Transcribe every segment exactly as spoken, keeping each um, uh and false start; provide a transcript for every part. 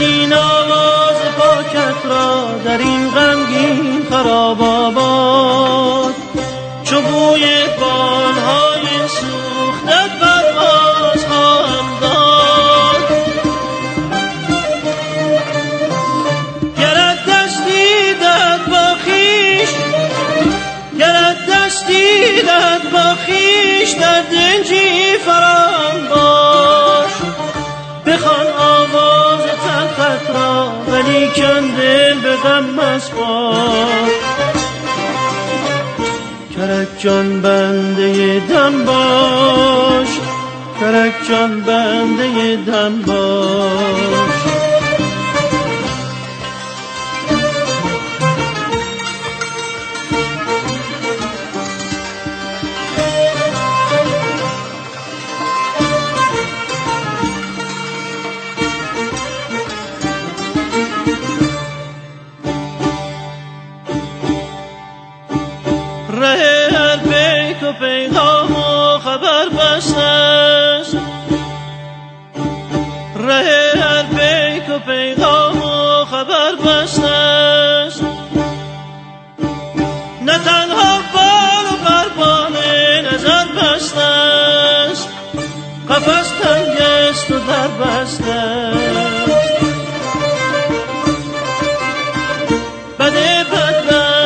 این آواز پاکت را در این غمگین خراب آباد، چو بوی بالهای سوختت پرواز خواهم داد. گرت دستی دهد با خویش، گرت دستی دهد با خویش، در دنجی فراهم باش. بخوان آواز تلخت را ولیکن دل به غم مسپار. کرک جان بنده دم باش، کرک جان بنده دم باش. ره هر پیک و پیغام و خبر بسته است، ره هر پیک و پیغام و خبر بسته است. نه تنها بال و پربال نظر بسته است، قفس تنگ است و در بسته است. بده بد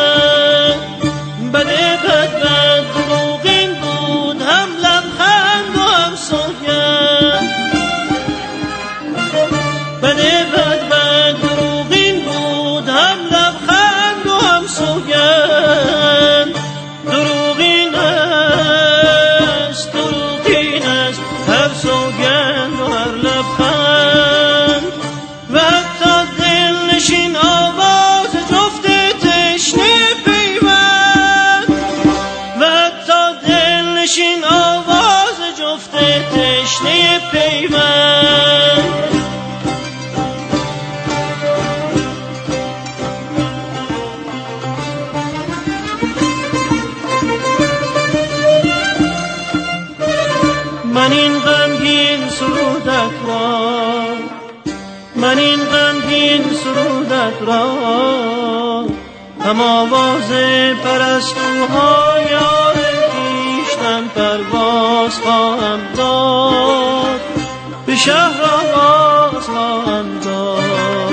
بده بد بد دروغین بود، هم لبخند و هم سوگند. دروغین است دروغین است هر سوگند و هر لبخند. و حتی دلنشین آواز جفت تشنه پیوند، و حتی دلنشین آواز جفت تشنه پیوند. من این غمگین سرودت را، من این غمگین سرودت را، هم آواز پرستوها یار خویشتن پرواز خواهم داد، به شهر آواز خواهم داد.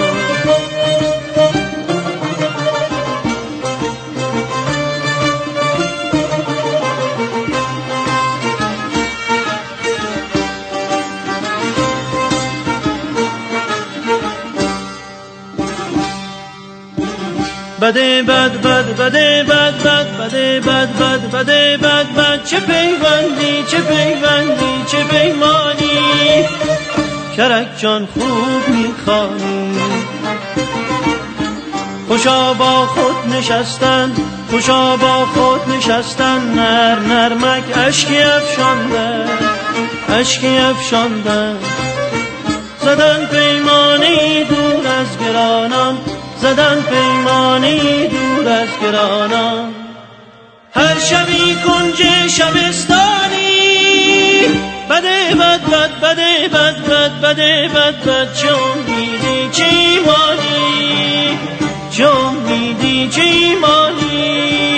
بده بد بد بده بد بد بده بد بد بده بد بد، چه پیوندی چه پیوندی چه پیمانی، کرک جان خوب میخوانی. خوشا با خود نشستن، خوشا با خود نشستن، نر نرمک اشکی افشاندن، اشکی افشاندن. زدن پیمانی دور از گرانان، زدن پیمانی دور از گرانان. هر شبی کنج شبستانی، بده بد بد بده بد بد بده بد بد، چه امیدی چه ایمانی، چه امیدی چه ایمانی.